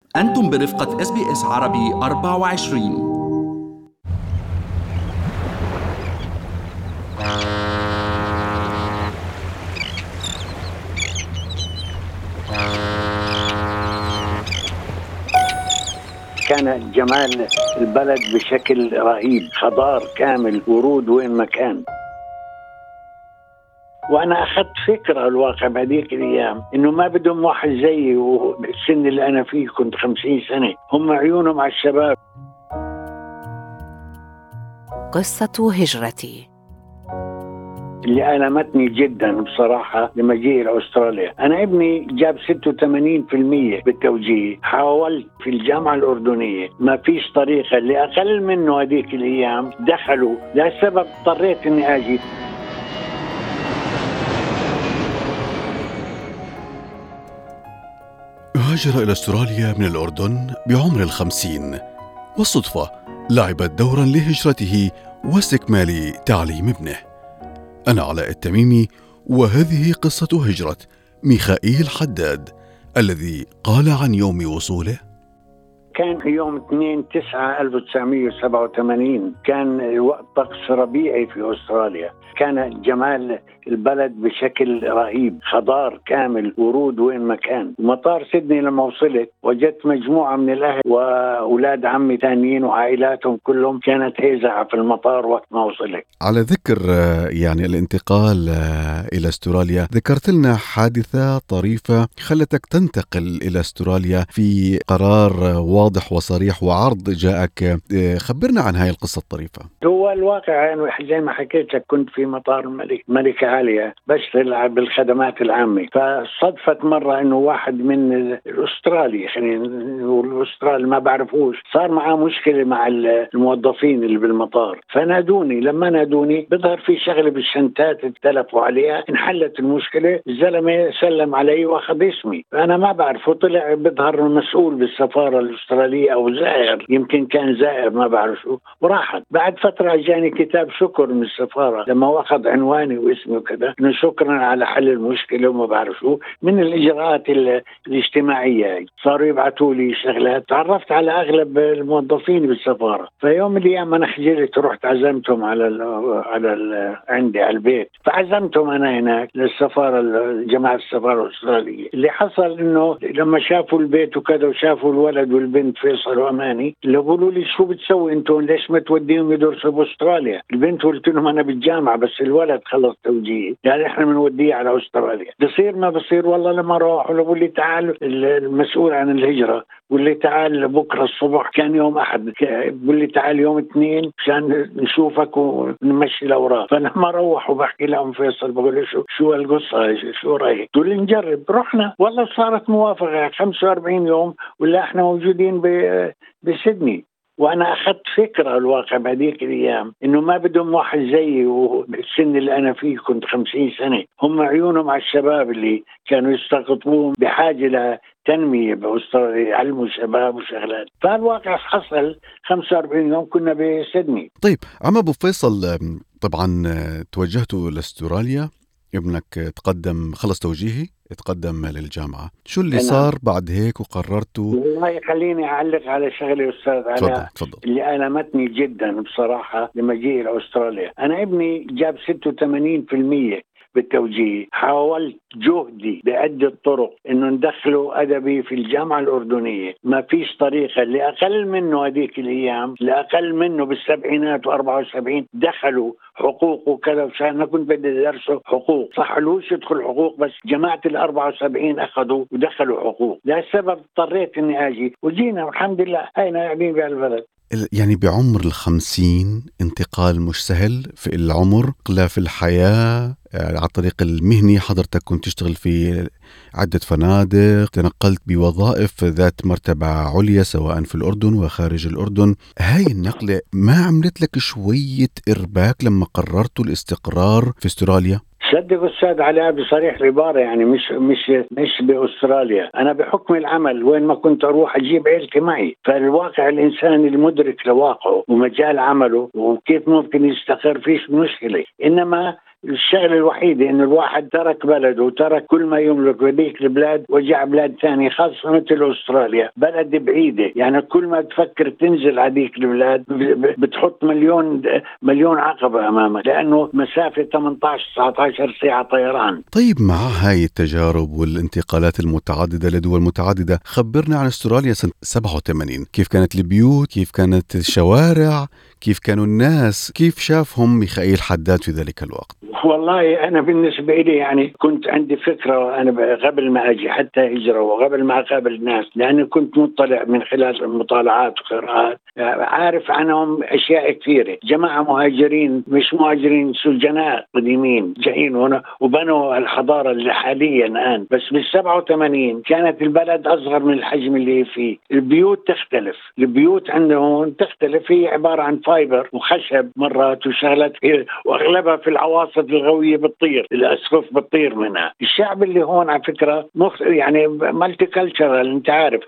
أنتم برفقة SBS عربي 24. كان جمال البلد بشكل رهيب، خضار كامل، ورود وين ما كان. وانا اخذت فكره الواقع بهذيك الايام انه ما بدهم واحد زيي، والسن اللي انا فيه كنت 50 سنه، هم عيونهم على الشباب. قصة هجرتي. اللي ألمتني جدا بصراحة لمجيئي لأستراليا، أنا ابني جاب 86% بالتوجيه، حاولت في الجامعة الأردنية ما فيش طريقة، اللي أقل منه هذيك الأيام دخلوا، لسبب اضطريت أني أجي. هاجر إلى أستراليا من الأردن بعمر 50، والصدفة لعبت دورا لهجرته واستكمال تعليم ابنه. أنا علاء التميمي، وهذه قصة هجرة ميخائيل حداد الذي قال عن يوم وصوله: كان يوم 2/9/1987، كان وقت طقس ربيعي في أستراليا. كان جمال البلد بشكل رهيب، خضار كامل، ورود وين ما كان. مطار سيدني لما وصلت وجدت مجموعة من الأهل وأولاد عمي ثانيين وعائلاتهم كلهم كانت هيزعة في المطار وقت ما وصلت. على ذكر يعني الانتقال إلى أستراليا، ذكرت لنا حادثة طريفة خلتك تنتقل إلى أستراليا في قرار واضح وصريح وعرض جاءك. خبرنا عن هاي القصة الطريفة. هو الواقع يعني زي ما حكيت لك، كنت في مطار الملكة عالية بشتغل بالخدمات العامة، فصدفت مرة انه واحد من الاسترالي، خلينا نقول الاسترالي ما بعرفوش، صار معاه مشكلة مع الموظفين اللي بالمطار، فنادوني. لما نادوني بظهر في شغلة بالشنتات اتلفوا عليها، انحلت المشكلة، الزلمة سلم علي واخذ اسمي، فانا ما بعرفه، طلع بظهر مسؤول بالسفارة الأسترالية او زائر، يمكن كان زائر ما بعرف شو، وراحت. بعد فترة جاني كتاب شكر من السفارة لما أخذ عنواني واسمي وكذا، إنه شكرا على حل المشكلة وما بعرف شو، من الإجراءات الاجتماعية. صاروا يبعثوا لي شغلات، تعرفت على أغلب الموظفين بالسفارة. فيوم من الأيام أنا خجلت، رحت عزمتهم عندي على البيت، فعزمتهم أنا هناك للسفارة، جماعة السفارة الأسترالية. اللي حصل إنه لما شافوا البيت وكذا وشافوا الولد والبنت فيصل وأماني، اللي يقولوا لي شو بتسوي انتم، ليش ما توديهم يدرسوا باستراليا؟ البنت قلت لهم انا بالجامعه، بس الولد خلص توجيه، يعني احنا بنوديه على استراليا. بصير ما بصير، والله لما روحوا بقول لي تعال المسؤول عن الهجره، بقول لي تعال بكره الصبح، كان يوم احد، بقول لي تعال يوم اثنين عشان نشوفك ونمشي الاوراق. فلما روحوا بحكي لهم فيصل، بقول له شو القصه، شو رايك؟ تقول لي نجرب. رحنا، والله صارت موافقه 45 يوم ولا احنا موجودين بسيدني. وانا اخذت فكره الواقع بهذيك الايام انه ما بدهم واحد زيي، والسن اللي انا فيه كنت 50 سنه، هم عيونهم على الشباب اللي كانوا يستقطبون، بحاجه لتنميه باستراليا، يعلموا الشباب وشغلات. فالواقع حصل 45 يوم كنا بسيدني. طيب عم أبو فيصل، طبعا توجهتوا لاستراليا، ابنك تقدم، خلص توجيهي، تقدم للجامعة. شو اللي نعم. صار بعد هيك وقررتوا؟ والله خليني أعلق على شغلة أستاذ علاء تفضل. اللي ألمتني جدا بصراحة لمجيئي لأستراليا. أنا ابني جاب 86% بالتوجيه، حاولت جهدي بعدة طرق انه ندخله ادبي في الجامعة الأردنية، ما فيش طريقة. اللي اقل منه هذيك الايام، اللي اقل منه بالسبعينات و74 دخلوا حقوق وكذا، عشان انا كنت بدي ادرسه حقوق، صح لوش يدخل حقوق، بس جماعة ال74 اخذوا ودخلوا حقوق. لهالسبب اضطريت اني اجي، وجينا والحمد لله هينا قاعدين بهالبلد. يعني بعمر 50 انتقال مش سهل في العمر، لا في الحياة. على الطريق المهني حضرتك كنت تشتغل في عدة فنادق، تنقلت بوظائف ذات مرتبة عليا سواء في الأردن وخارج الأردن. هاي النقلة ما عملت لك شوية إرباك لما قررتوا الاستقرار في استراليا؟ صدق أستاذ علاء بصريح العبارة، يعني مش بأستراليا، أنا بحكم العمل وين ما كنت أروح أجيب عيلتي معي. فالواقع الإنسان المدرك لواقعه ومجال عمله وكيف ممكن يستقر فيش مشكلة. إنما الشغله الوحيده انه الواحد ترك بلده وترك كل ما يملك بهذيك البلاد وجاء بلاد ثانيه، خاصه مثل استراليا، بلد بعيده، يعني كل ما تفكر تنزل على هذيك البلاد بتحط مليون عقبه امامك، لانه مسافه 18-19 ساعه طيران. طيب، مع هاي التجارب والانتقالات المتعدده لدول متعدده، خبرنا عن استراليا سنه 87. كيف كانت البيوت؟ كيف كانت الشوارع؟ كيف كانوا الناس؟ كيف شافهم ميخائيل حداد في ذلك الوقت؟ والله أنا بالنسبة لي يعني كنت عندي فكرة أنا قبل ما أجي حتى هجرة وقبل ما أقابل الناس، لأني كنت مطلع من خلال المطالعات وقراءات، عارف عنهم أشياء كثيرة. جماعة مهاجرين، مش مهاجرين، سجناء قديمين جايين هنا وبنوا الحضارة اللي حاليا الآن. بس بال87 كانت البلد أصغر من الحجم اللي فيه، البيوت تختلف، البيوت عندهم تختلف، هي عبارة عن فايبر وخشب مرات وشغلات كثير، وأغلبها في العواصف الغوية بتطير، الأسقف بتطير منها. الشعب اللي هون على فكرة يعني مالتي كلتشرال، انت عارف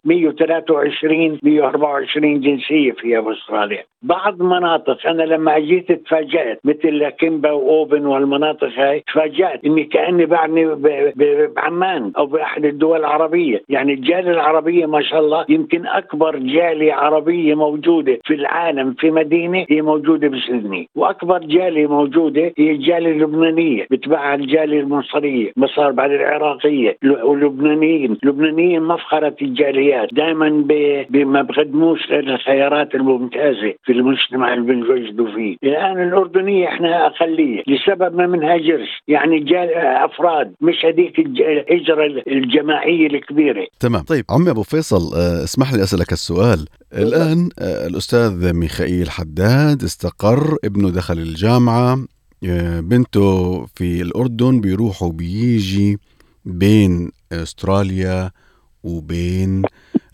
123-124 جنسية في أستراليا. بعض مناطق أنا لما أجيت تفاجأت، مثل كيمبا وأوبن والمناطق هاي، تفاجأت إني كأني بعدني بعمان أو بأحد الدول العربية. يعني الجالية العربية ما شاء الله يمكن أكبر جالية عربية موجودة في العالم في مدينة هي موجودة بسيدني، وأكبر جالية موجودة هي الجالية اللبنانية، بتبعها الجالية المصرية، مصر بعد العراقية واللبنانيين مفخرة الجاليات، دائما ما بقدموش الخيارات الممتازة في المجتمع اللي بنوجدوا فيه. الآن الأردنية احنا أقلية لسبب ما منهاجرش، يعني أفراد، مش هذيك الهجرة الجماعية الكبيرة. تمام. طيب عمي أبو فيصل، اسمح لي أسألك السؤال. الآن الأستاذ ميخائيل حداد استقر، ابنه دخل الجامعة، بنته في الأردن، بيروح وبيجي بين أستراليا وبين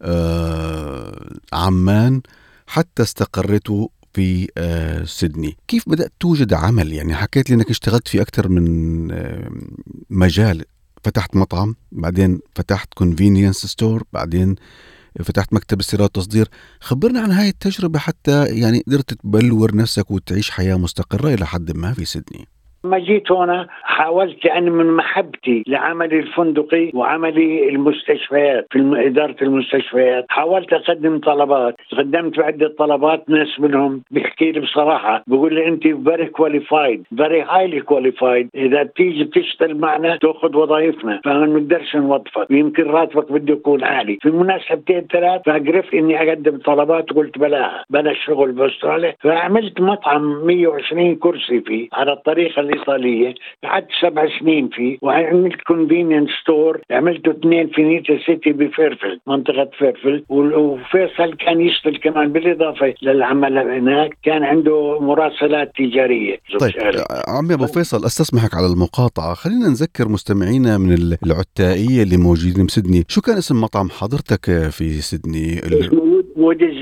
عمان حتى استقرته في سيدني. كيف بدأت توجد عمل؟ يعني حكيت لي أنك اشتغلت في أكثر من مجال، فتحت مطعم، بعدين فتحت convenience store، بعدين فتحت مكتب استيراد وتصدير. خبرنا عن هاي التجربة حتى يعني قدرت تبلور نفسك وتعيش حياة مستقرة إلى حد ما في سيدني. لما جيت هنا حاولت أن من محبتي لعملي الفندقي وعملي المستشفيات في إدارة المستشفيات، حاولت أقدم طلبات، قدمت بعدة طلبات، ناس منهم بيحكي لي بصراحة، بيقول لي أنت very qualified, very highly qualified، إذا بتيجي بتشتغل معنا تأخذ وظائفنا فما نقدرش نوظفك، يمكن راتبك بده يكون عالي. في مناسبتين 3 فقرفت إني أقدم طلبات وقلت بلا الشغل بأستراليا، فعملت مطعم 120 كرسي فيه على الطريقة الإيطالية، قعدت 7 سنين فيه، وعملت convenience store، عملته 2 في نيتا سيتي بفيرفيلد، منطقة فيرفيلد، وفيصل كان يشتغل كمان بالإضافة للعمل هناك، كان عنده مراسلات تجارية. طيب عمي أبو فيصل، أستسمحك على المقاطعة، خلينا نذكر مستمعينا من العتائية اللي موجودين بسيدني، شو كان اسم مطعم حضرتك في سيدني؟ ووديز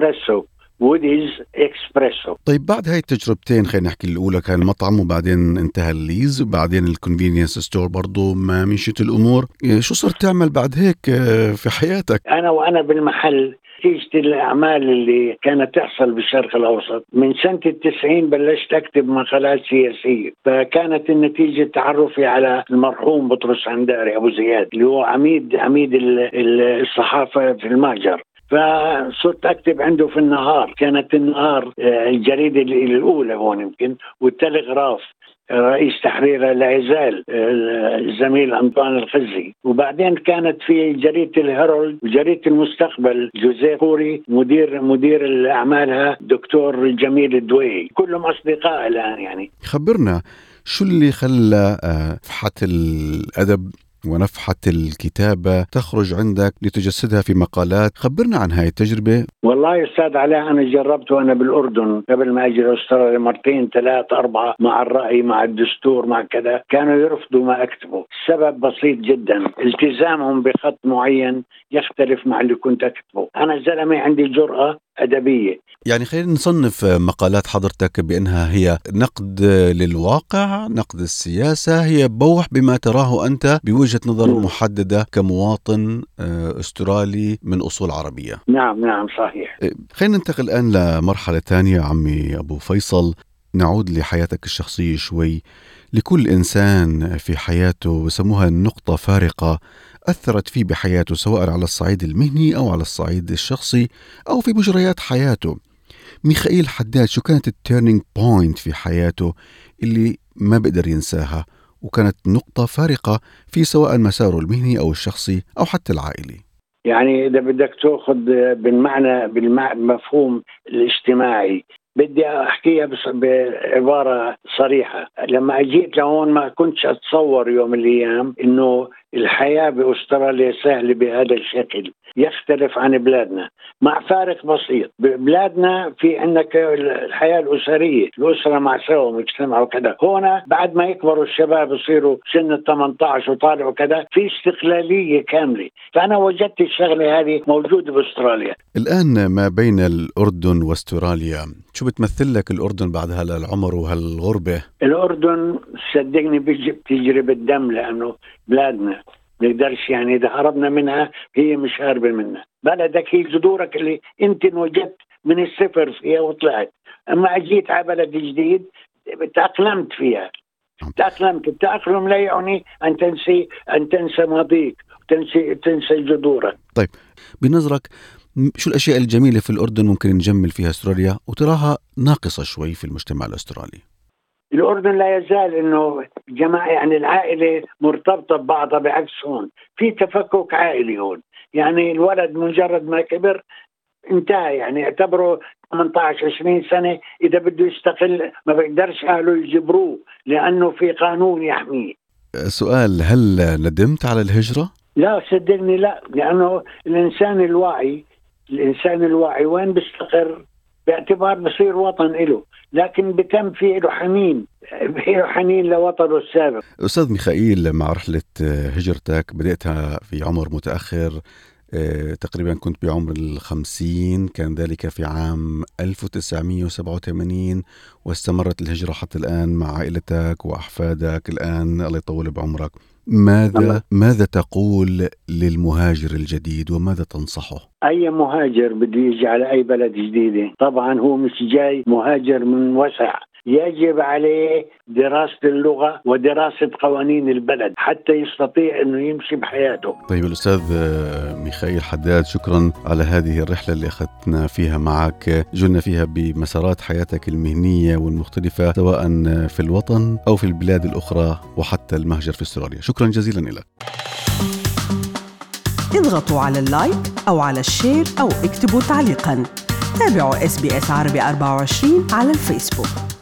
إكسبريسو. طيب بعد هاي التجربتين، خلينا نحكي الأولى كان المطعم وبعدين انتهى الليز وبعدين الكونفينينس ستور برضو ما مشيت الأمور، شو صرت تعمل بعد هيك في حياتك؟ أنا بالمحل نتيجة الأعمال اللي كانت تحصل بالشرق الأوسط من سنة 90 بلشت أكتب مقالات سياسية، فكانت النتيجة تعرفي على المرحوم بطرس عنداري أبو زياد اللي هو عميد الصحافة في المهجر، فصرت أكتب عنده في النهار، كانت النهار الجريدة الأولى هون يمكن، والتلغراف رئيس تحرير لا يزال الزميل أنطوان الخزي، وبعدين كانت في جريدة الهيرولد وجريدة المستقبل جوزيه قوري مدير الأعمالها دكتور جميل الدوي، كلهم أصدقاء الآن. يعني خبرنا شو اللي خلى نفحة الأدب ونفحة الكتابة تخرج عندك لتجسدها في مقالات؟ خبرنا عن هاي التجربة. والله أستاذ علاء، أنا جربته أنا بالأردن قبل ما أجي أستراليا مرتين 3 4 مع الرأي مع الدستور مع كذا، كانوا يرفضوا ما أكتبه. السبب بسيط جدا، التزامهم بخط معين يختلف مع اللي كنت أكتبه. أنا زلمة عندي جرأة أدبية. يعني خلينا نصنف مقالات حضرتك بأنها هي نقد للواقع، نقد السياسة، هي بوح بما تراه أنت بوجهة نظر محددة كمواطن أسترالي من أصول عربية. نعم صحيح. خلينا ننتقل الآن لمرحلة ثانية عمي أبو فيصل. نعود لحياتك الشخصية شوي. لكل إنسان في حياته بسموها نقطة فارقة أثرت فيه بحياته، سواء على الصعيد المهني أو على الصعيد الشخصي أو في مجريات حياته. ميخائيل حداد، شو كانت التيرنينج بوينت في حياته اللي ما بقدر ينساها وكانت نقطة فارقة في سواء مساره المهني أو الشخصي أو حتى العائلي؟ يعني إذا بدك تأخذ بالمفهوم الاجتماعي، بدي أحكيها بس بعبارة صريحة. لما أجيت لهون ما كنتش أتصور يوم من الأيام إنه الحياة بأستراليا سهلة بهذا الشكل، يختلف عن بلادنا مع فارق بسيط. ببلادنا في عندك الحياة الأسرية، الأسرة مع سوا مجتمع وكذا. هنا بعد ما يكبروا الشباب يصيروا سن 18 وطالعوا كذا، في استقلالية كاملة. فأنا وجدت الشغلة هذه موجودة بأستراليا. الآن ما بين الأردن واستراليا، شو بتمثل لك الأردن بعد هلا العمر وهالغربة؟ الأردن صدقني بتجري بالدم، لأنه بلادنا نقدرش، يعني إذا هربنا منها هي مش هاربة منها. بلدك هي جذورك اللي أنت انوجدت من الصفر فيها وطلعت. أما أجيت على بلد جديد تأقلمت فيها. التأقلم لا يعني أن تنسى ماضيك وتنسى جذورك. طيب، بنظرك شو الأشياء الجميلة في الأردن ممكن نجمل فيها أستراليا وتراها ناقصة شوي في المجتمع الأسترالي؟ الأردن لا يزال إنه جماعة، يعني العائلة مرتبطة ببعضها، بعكس هون في تفكك عائلي. هون يعني الولد مجرد ما كبر انتهى، يعني اعتبره 18-20 سنة إذا بده يستقل ما بيقدرش أهله يجبروه لأنه في قانون يحميه. سؤال، هل ندمت على الهجرة؟ لا صدقني لا، لأنه الإنسان الواعي وين بيستقر باعتبار بصير وطن له، لكن بتم فيه له حنين لوطنه السابق. أستاذ ميخائيل، مع رحلة هجرتك بدأتها في عمر متأخر، تقريبا كنت بعمر 50، كان ذلك في عام 1987، واستمرت الهجرة حتى الآن مع عائلتك وأحفادك الآن، الله يطول بعمرك. ماذا تقول للمهاجر الجديد وماذا تنصحه؟ أي مهاجر بده يجي على أي بلد جديدة طبعا هو مش جاي مهاجر من وسع، يجب عليه دراسة اللغة ودراسة قوانين البلد حتى يستطيع أنه يمشي بحياته. طيب الأستاذ ميخائيل حداد، شكرا على هذه الرحلة اللي أخذنا فيها معك، جلنا فيها بمسارات حياتك المهنية والمختلفة سواء في الوطن أو في البلاد الأخرى وحتى المهجر في استراليا. شكرا جزيلا لك. اضغطوا على اللايك أو على الشير أو اكتبوا تعليقا. تابعوا SBS عربي 24 على الفيسبوك.